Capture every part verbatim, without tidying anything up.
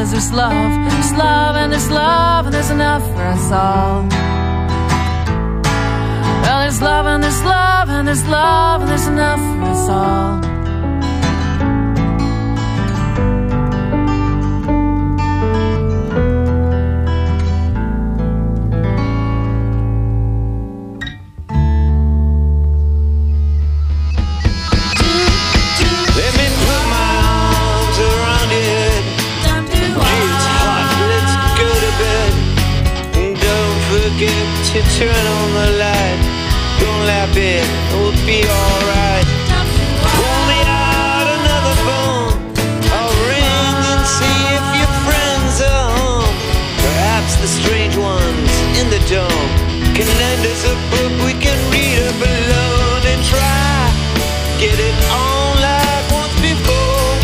is this love, this love and this love, and there's enough for us all. Well, there's love and there's love and there's love, and there's enough for us all. To turn on the light, don't laugh it, it will be alright. Pull me out another phone, I'll ring and see if your friends are home. Perhaps the strange ones in the dome can lend us a book we can read up alone and try get it on like once before,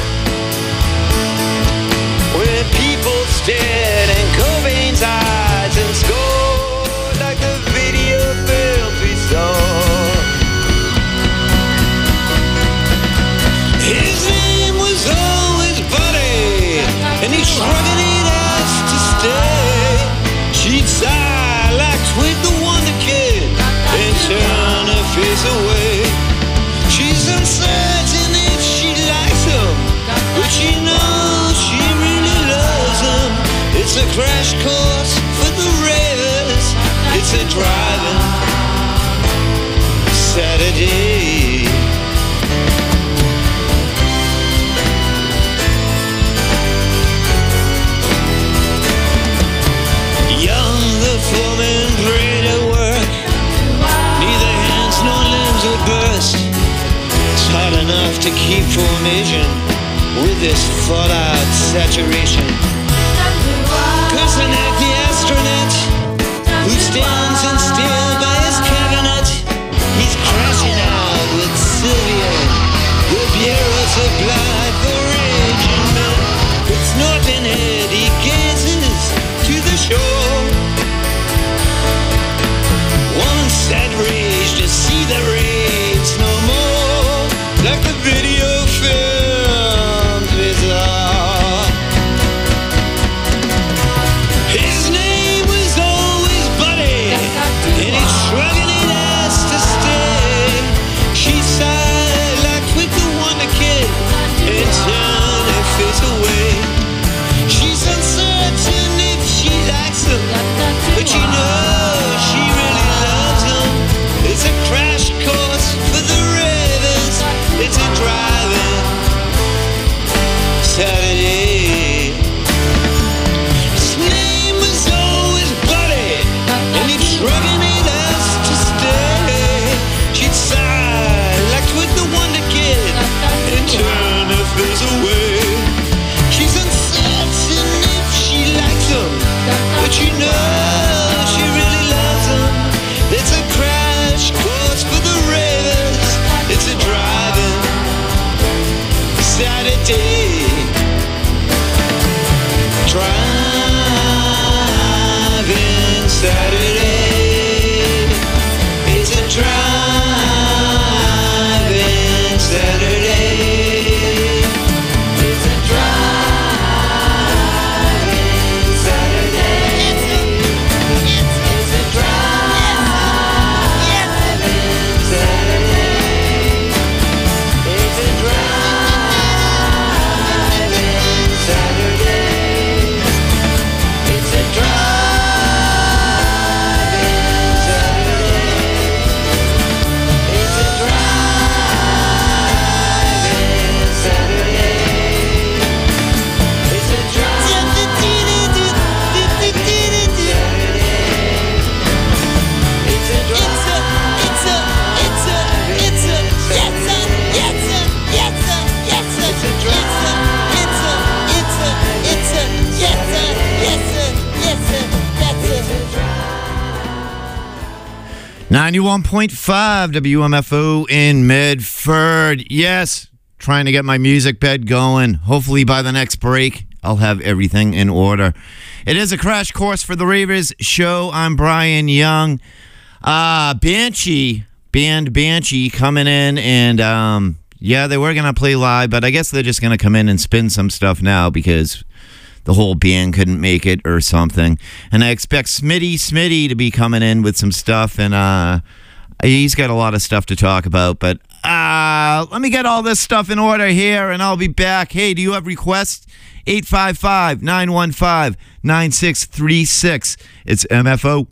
when people stared in Cobain's eyes and scored like the video film we saw. His name was always Buddy, and he shrugged it ass to stay. She'd sigh like Twig the Wonder Kid and turn her face away. She's uncertain if she likes him, but she knows she really loves him. It's a crash course for the ravers. It's a driving Saturday. Young, the foreman prayed at work. Neither hands nor limbs would burst. It's hard enough to keep formation with this fallout saturation. Cursing at the astronaut who stands in still by his cabinet. He's crashing out with Sylvia, the bureau supplied for raging men. With snorting head he gazes to the shore. One sad rage to see the raids no more, like the video film bizarre. His name was always Buddy, and he's shrugging it ass to stay. She sighed like Twig the Wonder Kid and turned her face away. She's uncertain if she likes him, but she knows she really loves him. It's a crash course for the ravers. It's a driving Saturday. His name was always Buddy, and he'd shrugging it ass to stay. She'd sigh like Twig the Wonder Kid and turn her face away. She's uncertain if she likes him, but you know she really loves him. It's a crash course for the ravers. It's a driving Saturday. Driving Saturday. It's a driving Saturday. It's a driving Saturday. It's a, it's, it's a driving Saturday. It's a driving Saturday. It's a driving Saturday. It's a driving Saturday. It's a driving ninety-one point five W M F O in Medford. Yes, trying to get my music bed going. Hopefully by the next break, I'll have everything in order. It is a crash course for the Ravers show. I'm Brian Young. Uh, Banshee, band Banshee coming in, and um, yeah, they were going to play live, but I guess they're just going to come in and spin some stuff now because the whole band couldn't make it or something. And I expect Smitty Smitty to be coming in with some stuff, and uh, he's got a lot of stuff to talk about. But uh, let me get all this stuff in order here, and I'll be back. Hey, do you have requests? eight five five, nine one five, nine six three six. It's M F O.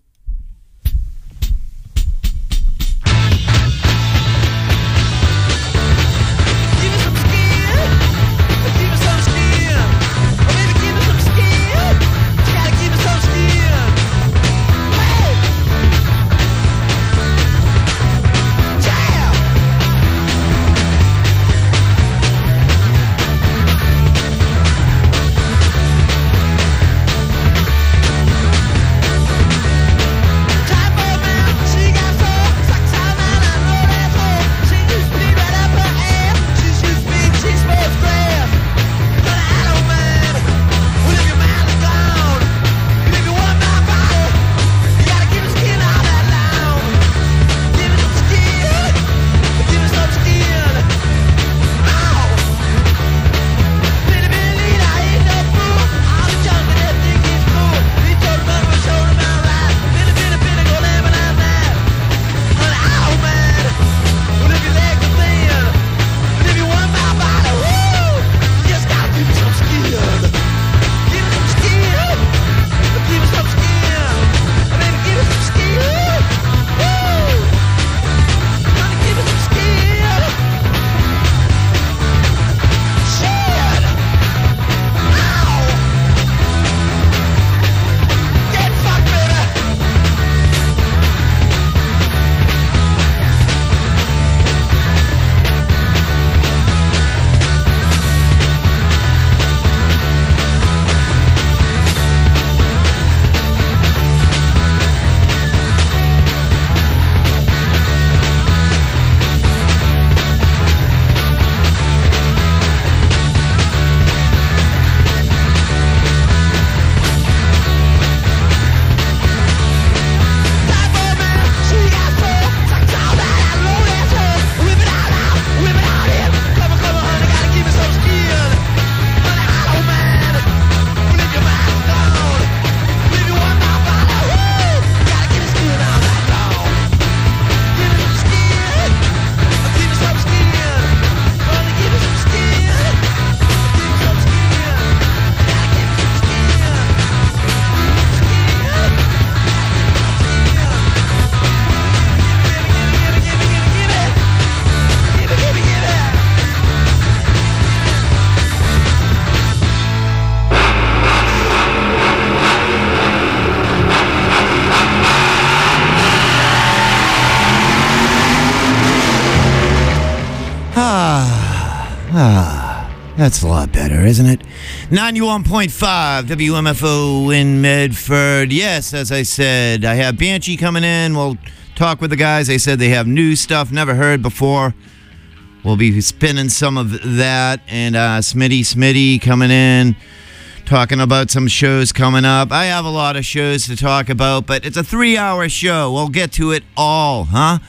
That's a lot better, isn't it? ninety-one point five W M F O in Medford. Yes, as I said, I have Banshee coming in. We'll talk with the guys. They said they have new stuff never heard before. We'll be spinning some of that. And uh, Smitty Smitty coming in, talking about some shows coming up. I have a lot of shows to talk about, but it's a three-hour show. We'll get to it all, huh?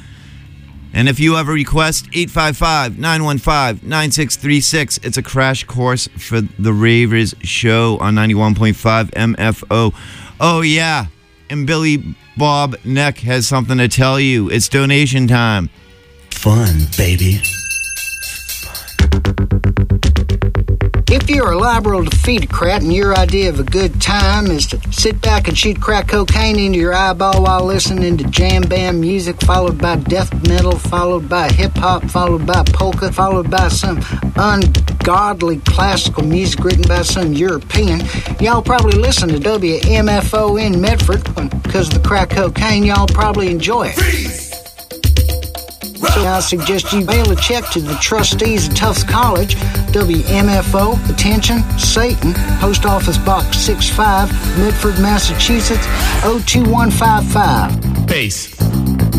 And if you have a request, eight five five, nine one five, nine six three six. It's a crash course for the Ravers show on ninety-one point five M F O. Oh, yeah. And Billy Bob Neck has something to tell you. It's donation time. Fun, baby. If you're liable to feed a crat and your idea of a good time is to sit back and shoot crack cocaine into your eyeball while listening to jam band music, followed by death metal, followed by hip-hop, followed by polka, followed by some ungodly classical music written by some European, y'all probably listen to W M F O in Medford. Because of the crack cocaine, y'all probably enjoy it. Freeze! So I suggest you mail a check to the trustees of Tufts College, W M F O, attention, Satan, Post Office Box six five, Medford, Massachusetts, oh two one five five. Bass. Do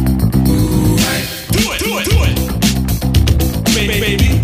it, do it, do it. Baby, baby.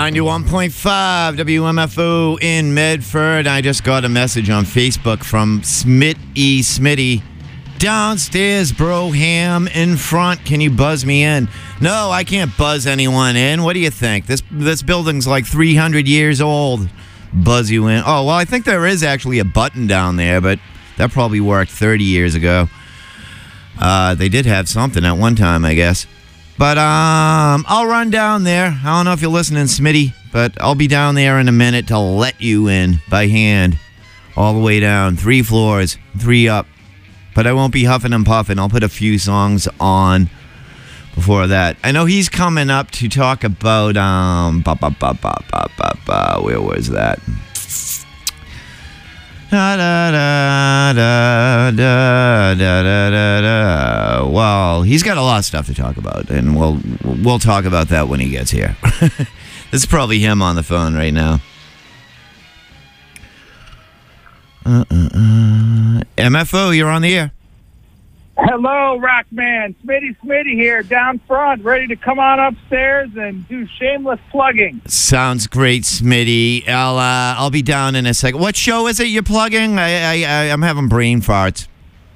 ninety-one point five W M F O in Medford. I just got a message on Facebook from Smit E. Smitty. Downstairs, bro, ham in front. Can you buzz me in? No, I can't buzz anyone in. What do you think? This this building's like three hundred years old. Buzz you in. Oh, well, I think there is actually a button down there, but that probably worked thirty years ago. Uh, they did have something at one time, I guess. But um, I'll run down there. I don't know if you're listening, Smitty, but I'll be down there in a minute to let you in by hand. All the way down. Three floors, three up. But I won't be huffing and puffing. I'll put a few songs on before that. I know he's coming up to talk about, um, ba, ba, ba, ba, ba, ba, ba. Where was that? Da, da, da, da, da, da, da, da, da. Well, he's got a lot of stuff to talk about, and we'll we'll talk about that when he gets here. This is probably him on the phone right now. Uh, uh, uh. M F O, you're on the air. Hello, Rockman. Smitty Smitty here, down front, ready to come on upstairs and do shameless plugging. Sounds great, Smitty. I'll uh, I'll be down in a second. What show is it you're plugging? I, I, I I'm having brain farts.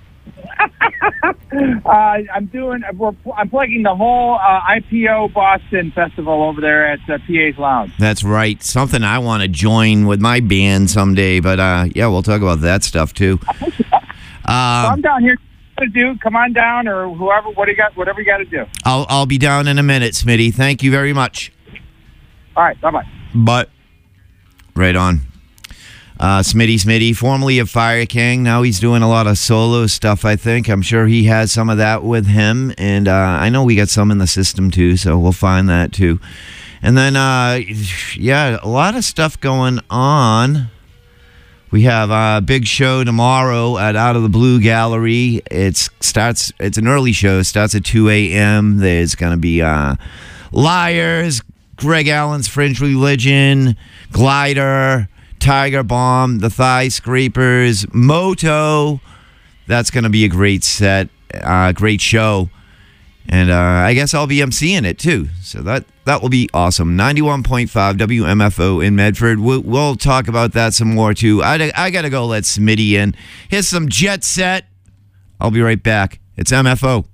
uh, I'm doing. We're, I'm plugging the whole uh, I P O Boston Festival over there at uh, P A's Lounge. That's right. Something I want to join with my band someday. But uh, yeah, we'll talk about that stuff too. Um, so I'm down here. To do, come on down, or whoever. What do you got? Whatever you got to do. I'll I'll be down in a minute, Smitty. Thank you very much. All right. Bye bye. But right on. Uh, Smitty Smitty, formerly of Fire King. Now he's doing a lot of solo stuff, I think. I'm sure he has some of that with him. And uh, I know we got some in the system, too, so we'll find that, too. And then, uh, yeah, a lot of stuff going on. We have a big show tomorrow at Out of the Blue Gallery. It starts. It's an early show. It starts at two a.m. There's going to be uh, Liars, Greg Allen's Fringe Religion, Glider, Tiger Bomb, The Thigh Scrapers, Moto. That's going to be a great set, uh, great show. And uh, I guess I'll be emceeing it, too. So that, that will be awesome. ninety-one point five W M F O in Medford. We'll, we'll talk about that some more, too. I, I got to go let Smitty in. Here's some Jet Set. I'll be right back. It's M F O.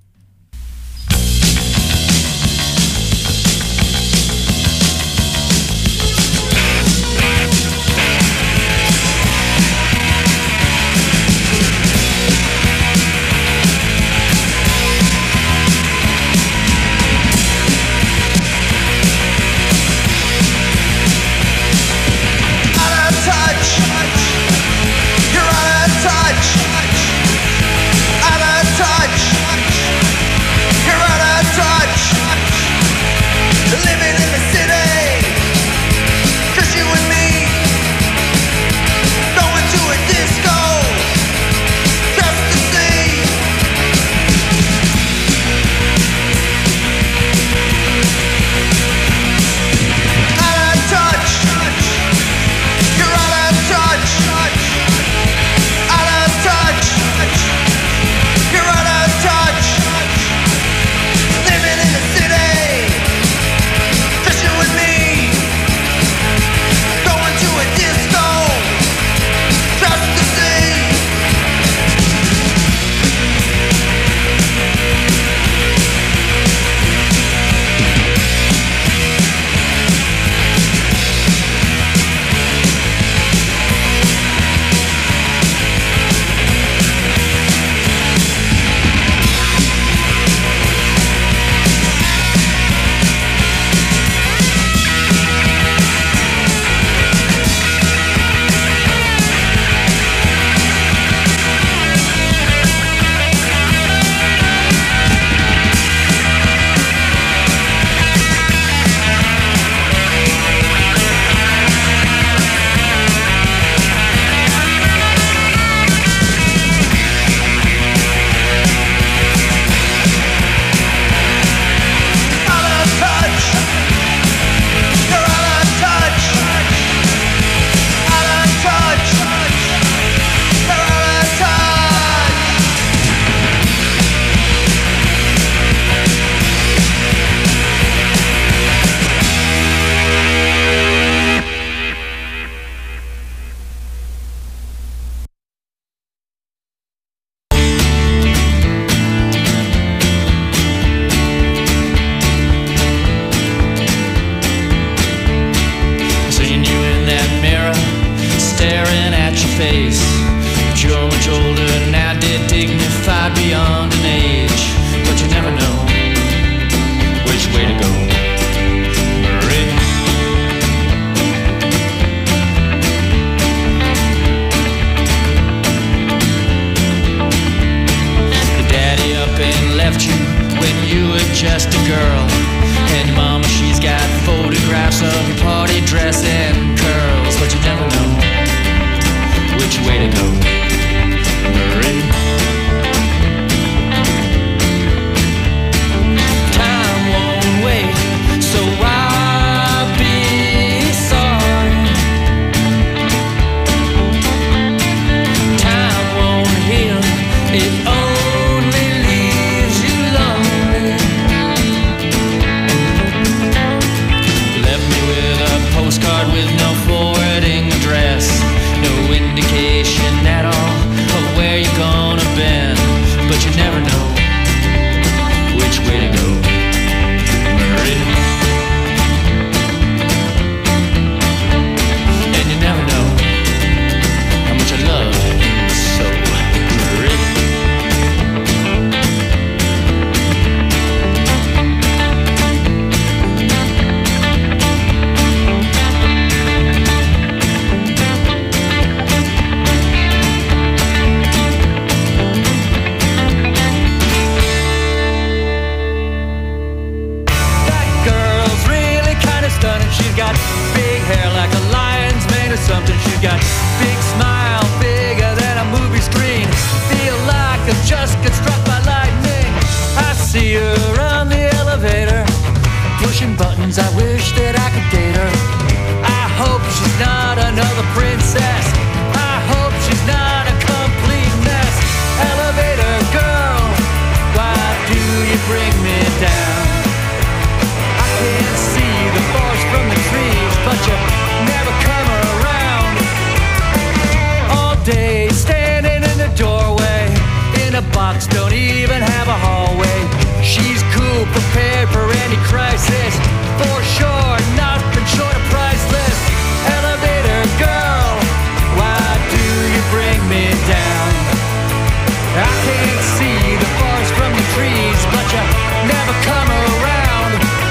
You're out of touch. Out of touch. just a girl. And your mama, she's got photographs of your party dress and curls. But you never know which way to go, Marie. Time won't wait, so I'll be sorry. Time won't heal, it only leaves you lonely. Left me with a postcard with no forwarding address, no indication at all of where you're gonna been. But you never know which way to go, Marie. And you never know how much I love you so, Marie. That girl's really kinda stunning. She's got big hair like a lion's mane or something. She's got big smile, bigger than a movie screen. Feel like I just got struck by lightning. I see her on the elevator, pushing buttons. I wish that I could date her. I hope she's not another princess. I hope she's not a complete mess. Elevator girl, why do you bring me down? I can't see the forest from the trees, but you never come around. All day standing in the doorway, in a box, don't even have a hallway. She's cool, prepared for any crisis, for sure, nothing short of priceless. Elevator girl, why do you bring me down? I can't see the forest from the trees, but you never come around.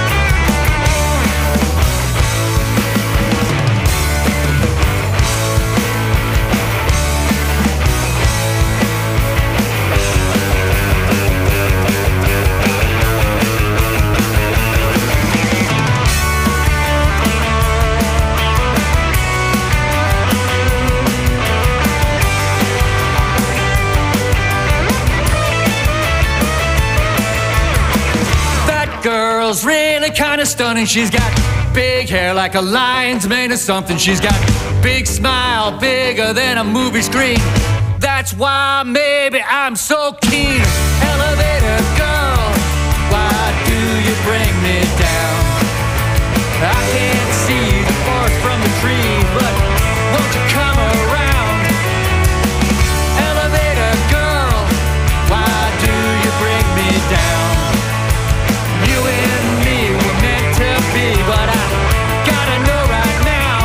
That girl's really kinda stunning. She's got big hair like a lion's mane or something. She's got big smile, bigger than a movie screen. That's why maybe I'm so keen. Elevator girl, why do you bring me down? I can't see the forest from the tree, but won't you come around? Elevator girl, why do you bring me down? You and me were meant to be, but I gotta know right now.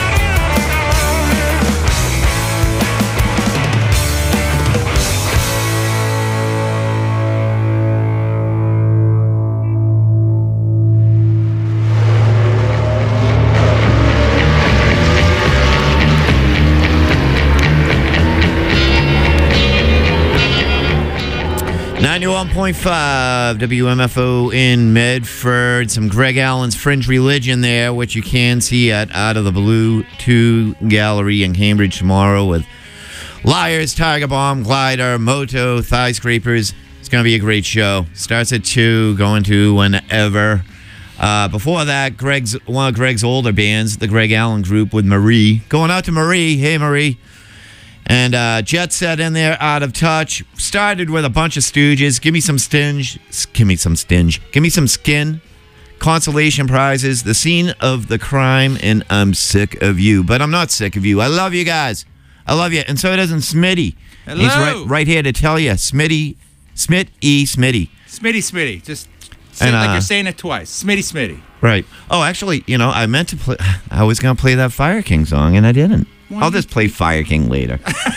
ninety-one point five W M F O in Medford. Some Greg Allen's Fringe Religion there, which you can see at Out of the Blue two Gallery in Cambridge tomorrow with Liars, Tiger Bomb, Glider, Moto, Thigh Scrapers. It's going to be a great show. Starts at two, going to whenever. Uh, before that, Greg's one of Greg's older bands, the Greg Allen Group with Marie. Going out to Marie. Hey, Marie. And uh, Jet Set in there, Out of Touch. Started with a bunch of Stooges. Give me some stinge. Give me some stinge. Give me some skin. Consolation prizes. The scene of the crime, and I'm sick of you. But I'm not sick of you. I love you guys. I love you. And so doesn't Smitty. Hello. He's right, right here to tell you. Smitty. Smit E. Smitty. Smitty, Smitty. Just say And, it like uh, you're saying it twice. Smitty, Smitty. Right. Oh, actually, you know, I meant to play. I was going to play that Fire King song, and I didn't. Why I'll did just play Fire King later.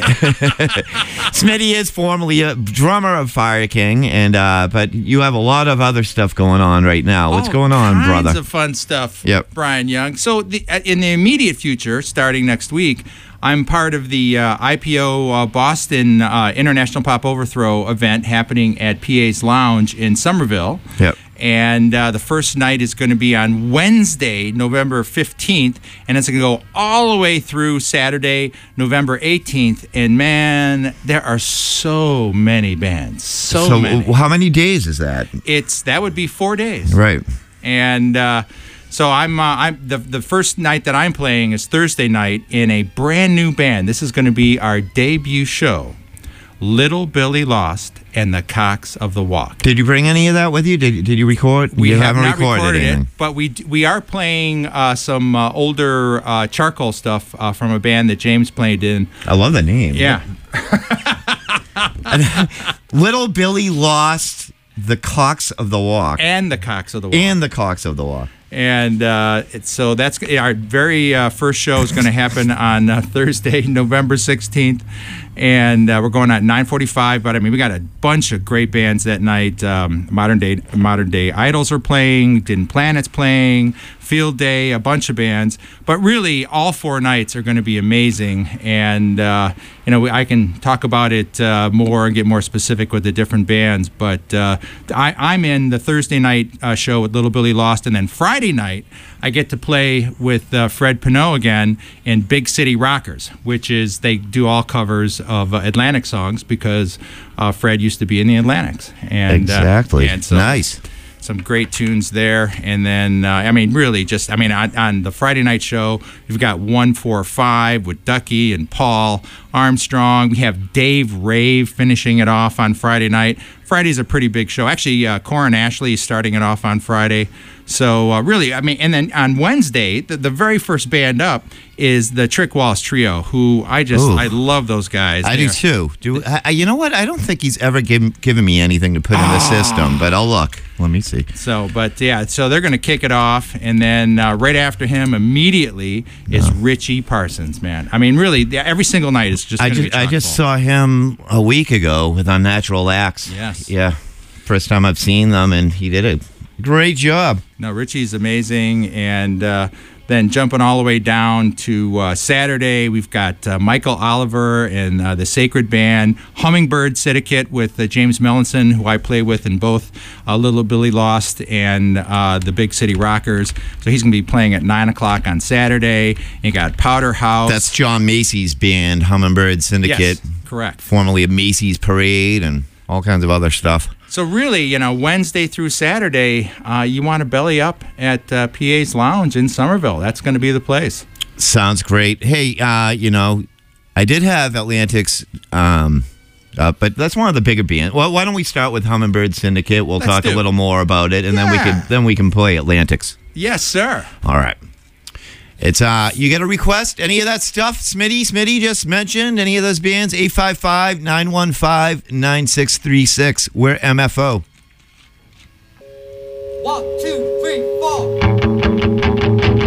Smitty is formerly a drummer of Fire King, and uh, but you have a lot of other stuff going on right now. What's All going on, kinds brother? of fun stuff, Yep. Brian Young. So the, uh, in the immediate future, starting next week, I'm part of the uh, I P O uh, Boston uh, International Pop Overthrow event happening at P A's Lounge in Somerville. Yep. And uh, the first night is going to be on Wednesday, November fifteenth, and it's going to go all the way through Saturday, November eighteenth. And man, there are so many bands, so, so many. how many days is that? It's that would be four days, Right. and uh, so I'm uh, I'm the the first night that I'm playing is Thursday night in a brand new band. This is going to be our debut show, Little Billy Lost and the Cocks of the Walk. Did you bring any of that with you? Did Did you record? We you have haven't not recorded, recorded anything. it, but we d- we are playing uh, some uh, older uh, charcoal stuff uh, from a band that James played in. I love the name. Yeah, Little Billy Lost, the Cocks of the Walk, and the Cocks of the Walk. and the Cocks of the Walk. And uh, it's, so that's our very uh, first show is going to happen on uh, Thursday, November sixteenth, and uh, we're going at nine forty-five. But I mean, we got a bunch of great bands that night. Um, modern day, modern day idols are playing. Din Planet's playing. Field Day, a bunch of bands. But really, all four nights are going to be amazing. And uh, you know, I can talk about it uh, more and get more specific with the different bands. But uh, I, I'm in the Thursday night uh, show with Little Billy Lost, and then Friday night I get to play with uh, Fred Pinot again in Big City Rockers, which is they do all covers of uh, Atlantic songs because uh, Fred used to be in the Atlantics. And, Exactly. Uh, and so Nice. Some great tunes there. And then, uh, I mean, really just, I mean, on, on the Friday night show, we've got one four five with Ducky and Paul Armstrong. We have Dave Rave finishing it off on Friday night. Friday's a pretty big show. Actually, uh, Corin Ashley is starting it off on Friday. So uh, really, I mean, and then on Wednesday, the, the very first band up is the Trick Wallace Trio, who I just, Ooh. I love those guys. I They're- do too. Do I, I- you know what? I don't think he's ever given given me anything to put in the system, but I'll look. Let me see. So, but yeah, so they're going to kick it off, and then uh, right after him, immediately is Richie Parsons. Man, I mean, really, yeah, every single night is just. I Gonna just be I just chock-full. saw him a week ago with Unnatural Acts. Yes. Yeah. First time I've seen them, and he did a great job. No, Richie's amazing, and uh, then jumping all the way down to uh, Saturday, we've got uh, Michael Oliver and uh, the Sacred Band, Hummingbird Syndicate with uh, James Mellinson, who I play with in both uh, Little Billy Lost and uh, the Big City Rockers. So he's going to be playing at nine o'clock on Saturday. You got Powder House. That's John Macy's band, Hummingbird Syndicate, Yes, correct. formerly of Macy's Parade, and all kinds of other stuff. So really, you know, Wednesday through Saturday, uh, you want to belly up at uh, P A's Lounge in Somerville. That's going to be the place. Sounds great. Hey, uh, you know, I did have Atlantics, um, uh, but that's one of the bigger bands. Well, why don't we start with Hummingbird Syndicate? We'll Let's talk do a it. little more about it, and then we Yeah. can then we can play Atlantics. Yes, sir. All right. It's uh, you get a request? Any of that stuff? Smitty, Smitty just mentioned any of those bands? eight five five, nine one five, nine six three six. We're M F O. One, two, three, four.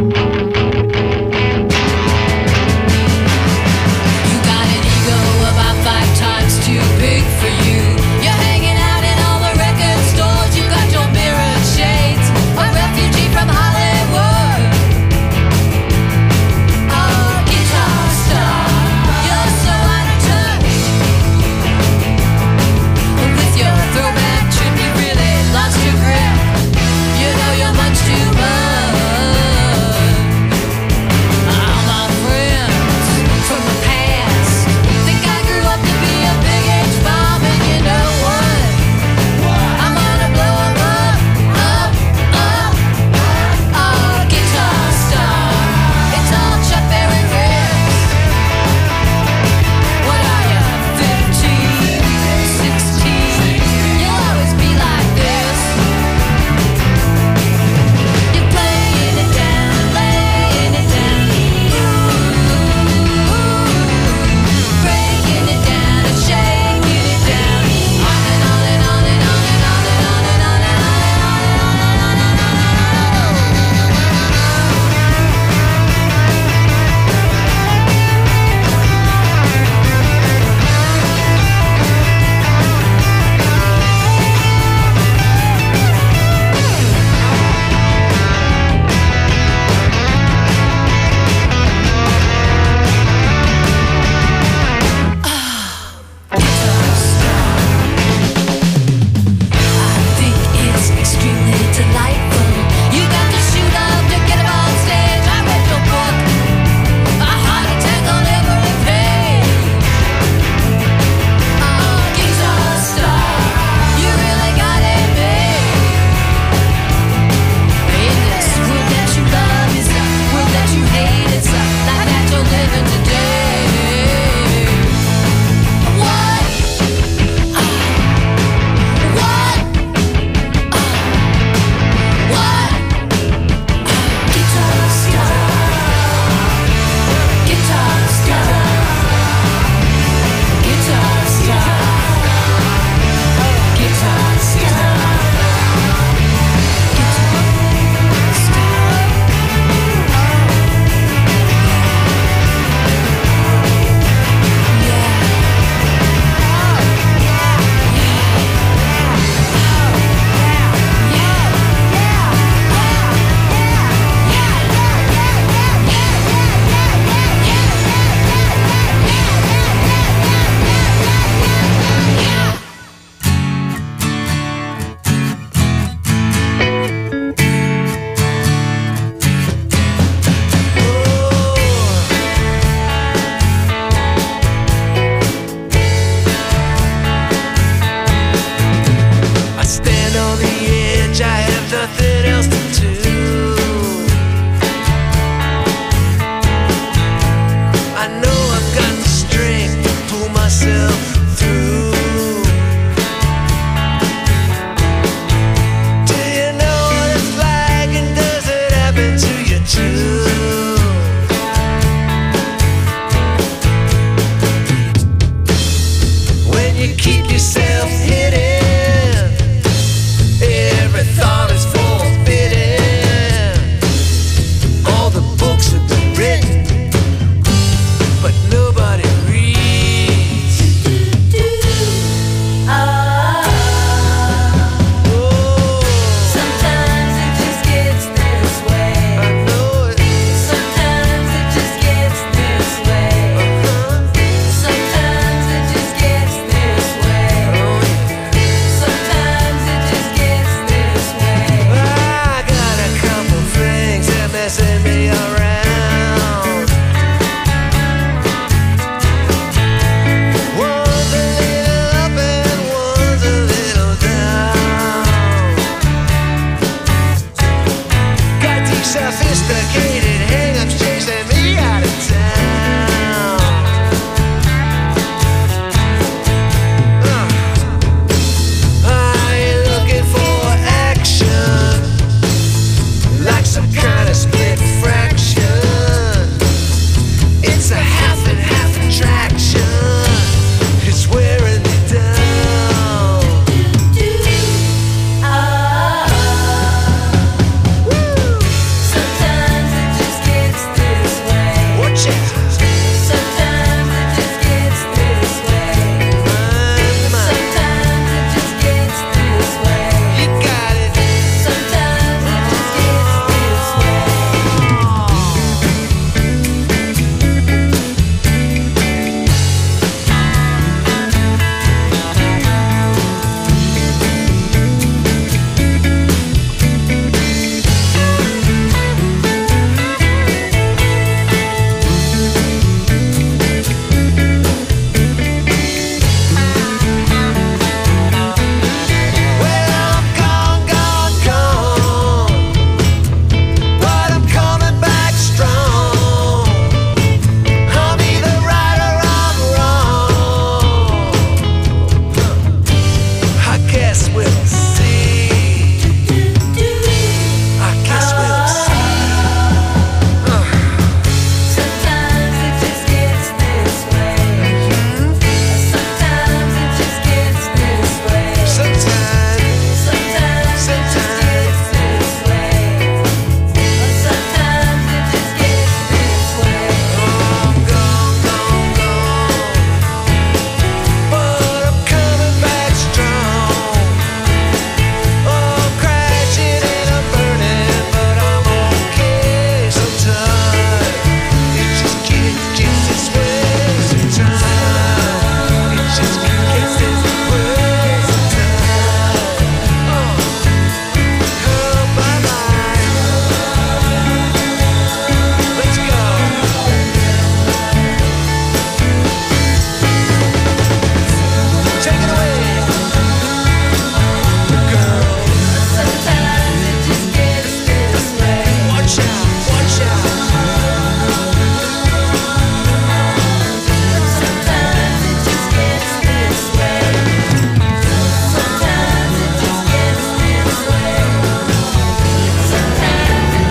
You got an ego about five times too big for you. You're hanging out in all the record stores. You got your mirrored shades. A refugee from Hollywood. A guitar star. You're so out of touch. With your throwback trip, you really lost your grip. You know you're much too much. nothing else to do. I know I've got the strength to pull myself through. Do you know what it's like, and does it happen to you too? When you keep yourself hidden, every thought is forbidden. All the books have been written, but nobody reads. Ah. Oh, Sometimes it just gets this way. I know it. Sometimes it just gets this way. Sometimes it just gets this way. Sometimes it just gets this way. I got a couple things that messing me around. One's a little up and one's a little down. Got these sophisticated hang-ups chasing me out of town. Uh, I ain't looking for action, like some kind of split fraction. It's a half and half attraction. It's wearing me down. Ah. Sometimes it just gets this way. Watch out. Sometimes it just gets this way. Mind, mind. Sometimes it just gets this way. You got it. Sometimes it just gets this way. Well, I'm gone, gone, gone, but I'm coming back strong. I'm either right or I'm wrong. I guess we'll see. I guess we'll see. Sometimes it just gets this way. Sometimes it just gets this way. Sometimes, Sometimes it just gets this way. Sometimes it just gets this way. I'm gone, gone, gone, but I'm coming back strong. Oh, crashing and I'm burning, but I'm okay. Sometimes it just gets, gets this way. Sometimes it just gets this way. Sometimes, oh, oh, bye bye. Let's go. Take it away, girl. Sometimes it just gets this way. Watch out, watch out. Sometimes it just gets this way. Sometimes it just gets this way. Sometimes it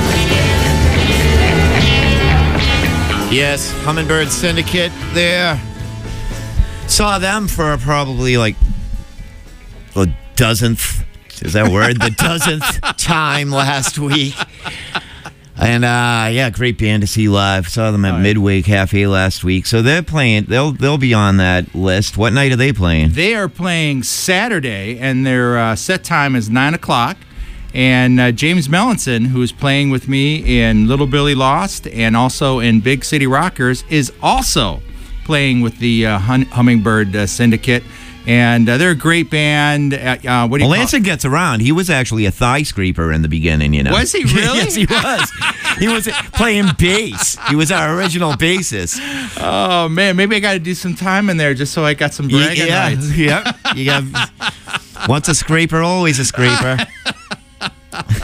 just gets Yes, Hummingbird Syndicate there. Saw them for probably like the dozenth, is that a word? The dozenth time last week. And uh, yeah, great band to see live. Saw them at Midway Cafe last week. So they're playing, they'll they'll be on that list. What night are they playing? They are playing Saturday, and their uh, set time is nine o'clock. And uh, James Mellinson, who is playing with me in Little Billy Lost and also in Big City Rockers, is also playing with the uh, Hun- Hummingbird uh, Syndicate. And uh, they're a great band. Uh, uh, what do you Well, call Lansing gets around. He was actually a thigh scraper in the beginning, you know. Was he really? Yes, he was. He was playing bass. He was our original bassist. Oh, man. Maybe I got to do some time in there just so I got some bragging yeah, rights. yeah. You got once a scraper, always a scraper.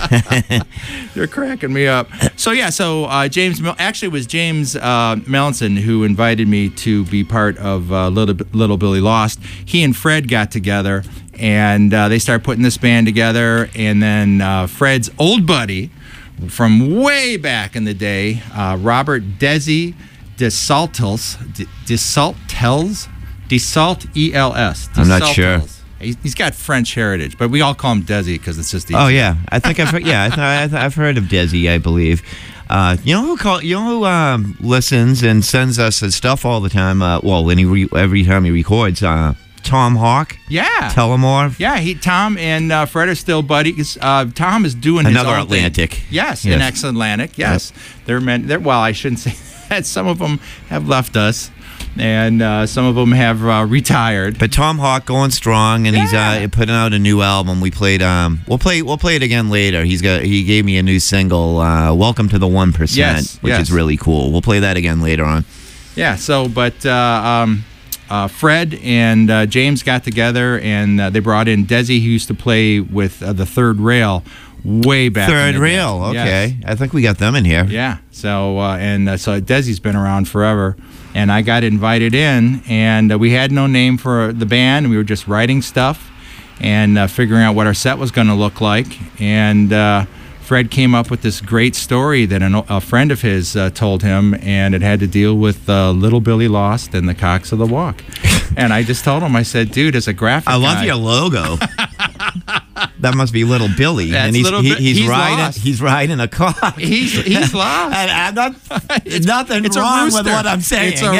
You're cracking me up. So yeah, so uh, James, Mel- actually it was James uh, Melanson who invited me to be part of uh, Little, Little Billy Lost. He and Fred got together, and uh, they started putting this band together. And then uh, Fred's old buddy from way back in the day, uh, Robert Desi DeSaltels, D- DeSaltels, DeSalt E L S. I'm not sure. He's he's got French heritage, but we all call him Desi because it's just easy. Oh yeah, I think I've heard, yeah, I th- I th- I've heard of Desi, I believe. Uh, you know who call you know who um, listens and sends us his stuff all the time. Uh, well, when he re- every time he records, uh, Tom Hawk. Yeah. Telemorph. Yeah, he Tom and uh, Fred are still buddies. Uh, Tom is doing his Another own thing. Atlantic. Yes, Yes. an ex-Atlantic. Yes, they're meant. They're, well, I shouldn't say that. Some of them have left us, and uh, some of them have uh, retired. But Tom Hawk going strong, and he's uh, putting out a new album. We played. Um, we'll play. We'll play it again later. He's got. He gave me a new single, uh, "Welcome to the One Percent," Yes, which yes. is really cool. We'll play that again later on. Yeah. So, but uh, um, uh, Fred and uh, James got together, and uh, they brought in Desi, who used to play with uh, the Third Rail way back. in Third the day. Rail. Okay, Yes. I think we got them in here. Yeah. So uh, and uh, so Desi's been around forever, and I got invited in, and uh, we had no name for the band. We were just writing stuff and uh, figuring out what our set was going to look like. And uh, Fred came up with this great story that an, a friend of his uh, told him, and it had to deal with uh, Little Billy Lost and the Cocks of the Walk. And I just told him, I said, dude, as a graphic I love guy, your logo. That must be Little Billy, That's and he's Little he, Bi- he's, he's riding lost. he's riding a cock. He's he's lost. And I'm not, nothing it's a wrong with rooster. what I'm saying. It's a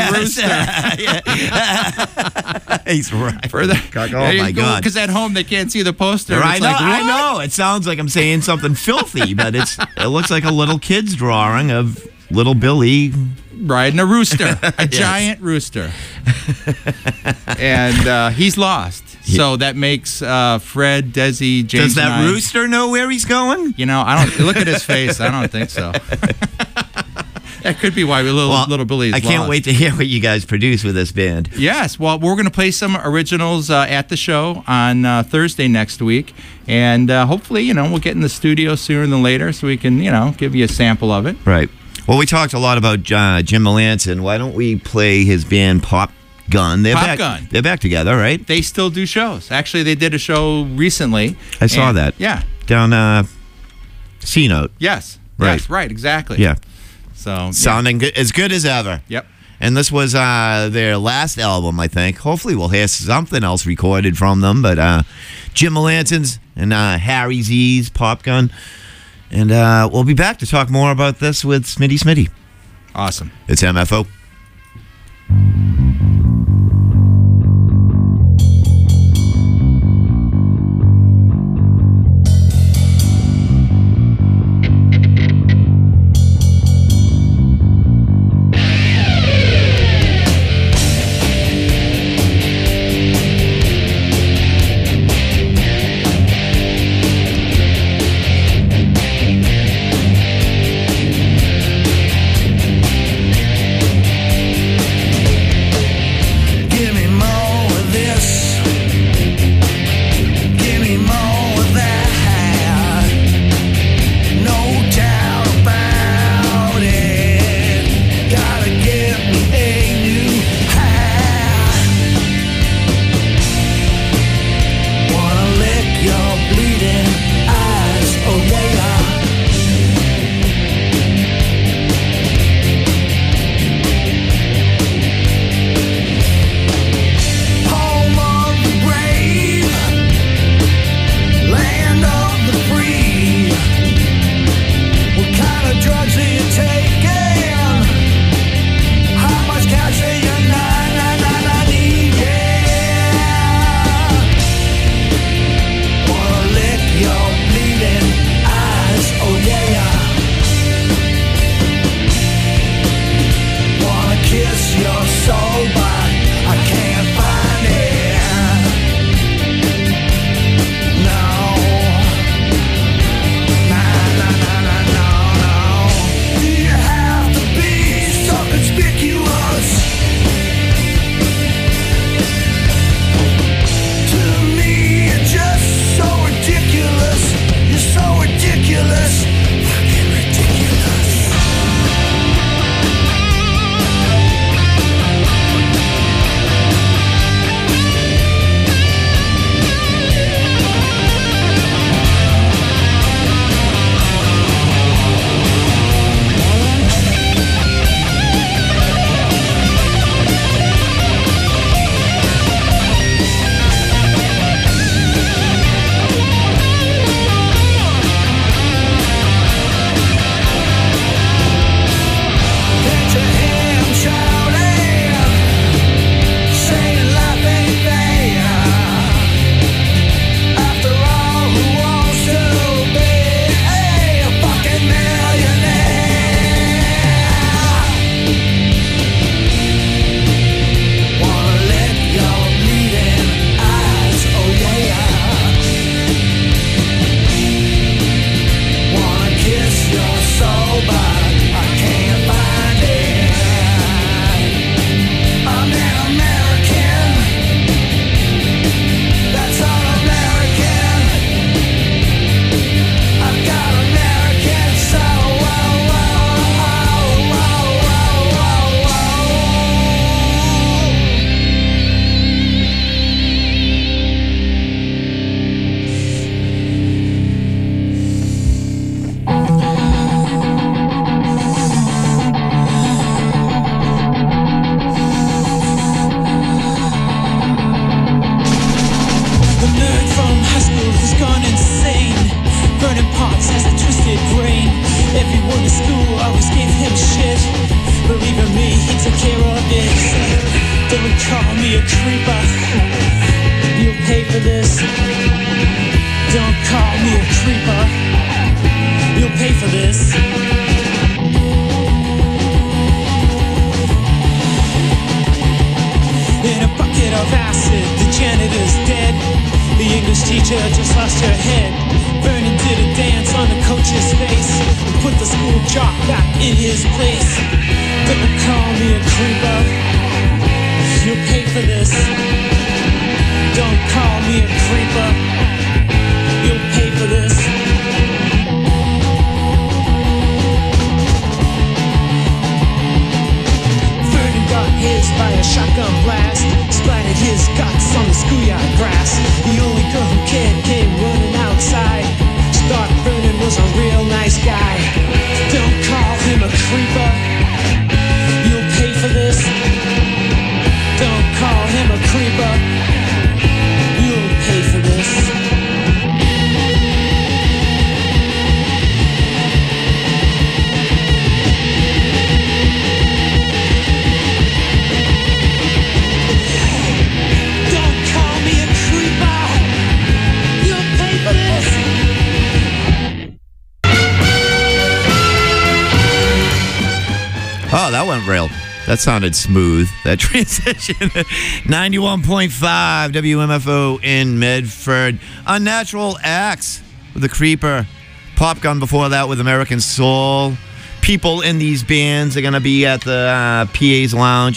rooster. He's right. For the, Oh my God! Because at home they can't see the poster. and I it's know, like, I what? know. It sounds like I'm saying something filthy, but it's it looks like a little kid's drawing of Little Billy riding a rooster, a Yes. giant rooster, and uh, he's lost. So that makes uh, Fred, Desi, James. Does that and I- rooster know where he's going? You know, I don't look at his face. I don't think so. That could be why we little Well, little Billy is I can't lost. wait to hear what you guys produce with this band. Yes, well, we're going to play some originals uh, at the show on uh, Thursday next week, and uh, hopefully, you know, we'll get in the studio sooner than later so we can, you know, give you a sample of it. Right. Well, we talked a lot about uh, Jim Melanson. Why don't we play his band Pop Gun? They're Pop back, Gun. They're back together, right? They still do shows. Actually, they did a show recently. I saw and- that. Yeah. Down uh, C Note. Yes. Right. Yes. Right. Exactly. Yeah. So yeah. Sounding good, as good as ever. Yep. And this was uh, their last album, I think. Hopefully, we'll hear something else recorded from them. But uh, Jim Melanson's and uh, Harry Z's Pop Gun. And uh, we'll be back to talk more about this with Smitty Smitty. Awesome. It's M F O. Thank thoughts has a twisted brain. Everyone in school always gave him shit. Believe in me, he took care of it. Don't call me a creeper. You'll pay for this. Don't call me a creeper. You'll pay for this. In a bucket of acid, the janitor's dead. The English teacher just lost her head. Vernon did a dance on the coach's face and put the school jock back in his place. Don't call me a creeper. You'll pay for this. Don't call me a creeper. You'll pay for this. Vernon got his by a shotgun blast. Splattered his guts on the schoolyard grass. The only girl who cared came running outside. She thought Vernon was a real nice guy. Don't call him a creeper. You'll pay for this. Don't call him a creeper. You'll pay for this. Oh, that went real. That sounded smooth, that transition. ninety-one point five W M F O in Medford. Unnatural Acts with the Creeper. Popgun before that with American Soul. People in these bands are going to be at the uh, P A's Lounge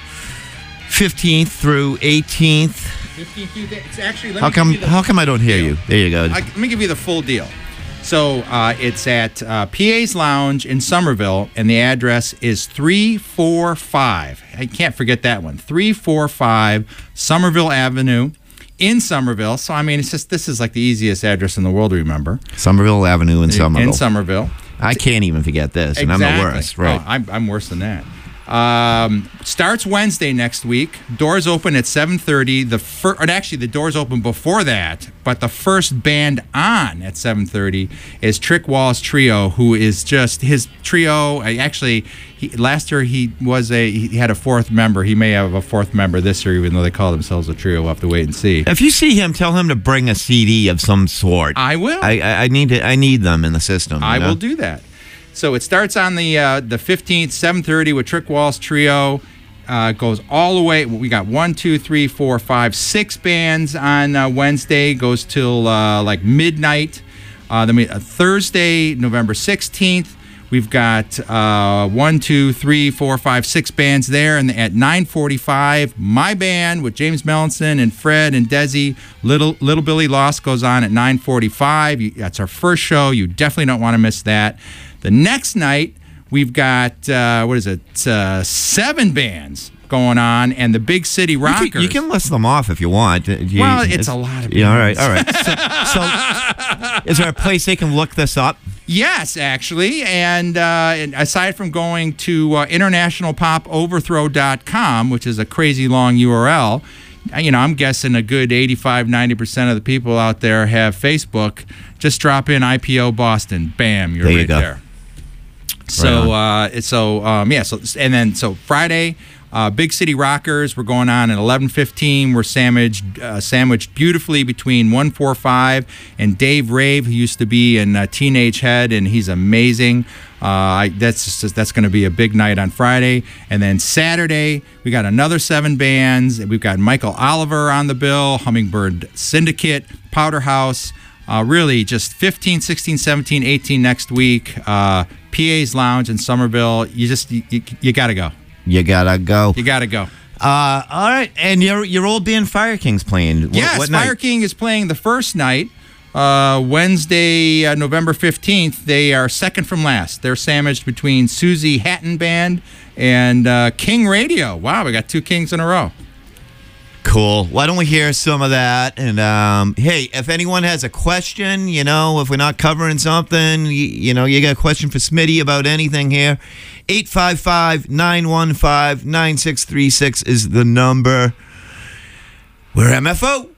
fifteenth through eighteenth. fifteenth, it's actually, let How me come, give you the how come I don't hear deal. you? There you go. I, let me give you the full deal. So uh, it's at uh, P A's Lounge in Somerville, and the address is three forty-five. I can't forget that one. three forty-five Somerville Avenue in Somerville. So, I mean, it's just, this is like the easiest address in the world to remember. Somerville Avenue in Somerville. In Somerville. I can't even forget this, and Exactly. I'm the worst. Right. Oh, I'm, I'm worse than that. Um, starts Wednesday next week. Doors open at seven thirty. The fir- or actually, the doors open before that, but the first band on at seven thirty is Trick Wall's Trio, who is just his trio. I actually, he, last year he was a he had a fourth member. He may have a fourth member this year, even though they call themselves a trio. We'll have to wait and see. If you see him, tell him to bring a C D of some sort. I will. I, I, I need to. I need them in the system. I you know? will do that. So it starts on the uh, the fifteenth, seven thirty with Trick Wall's Trio. Uh, goes all the way. We got one, two, three, four, five, six bands on uh, Wednesday. Goes till uh, like midnight. Uh, then we uh, Thursday, November sixteenth. We've got uh, one, two, three, four, five, six bands there, and at nine forty-five, my band with James Mellinson and Fred and Desi, Little Little Billy Lost goes on at nine forty-five. You, that's our first show. You definitely don't want to miss that. The next night, we've got, uh, what is it, uh, seven bands going on, and the Big City Rockers. You can, you can list them off if you want. You, well, it's, it's a lot of bands. Yeah, all right, all right. So, so is there a place they can look this up? Yes, actually. And, uh, and aside from going to uh, international pop overthrow dot com, which is a crazy long U R L, you know, I'm guessing a good eighty-five, ninety percent of the people out there have Facebook. Just drop in I P O Boston. Bam, you're there you right go. there. So, uh, so um, yeah, so and then so Friday, uh, Big City Rockers. We're going on at eleven fifteen. We're sandwiched, uh, sandwiched beautifully between one forty-five and Dave Rave, who used to be in uh, Teenage Head, and he's amazing. Uh, I, that's just, that's going to be a big night on Friday, and then Saturday we got another seven bands. We've got Michael Oliver on the bill, Hummingbird Syndicate, Powderhouse. Uh, really, just fifteen, sixteen, seventeen, eighteen next week. Uh, P A's Lounge in Somerville. You just you, you, you gotta go. You gotta go. You gotta go. Uh, all right, and your your old band Fire King's playing. What, Yes, what Fire night? King is playing the first night, uh, Wednesday, uh, November fifteenth. They are second from last. They're sandwiched between Susie Hatton Band and uh, King Radio. Wow, we got two Kings in a row. Cool. Why don't we hear some of that? And um, hey, if anyone has a question, you know, if we're not covering something, you, you know, you got a question for Smitty about anything here, eight five five, nine one five, nine six three six is the number. We're M F O.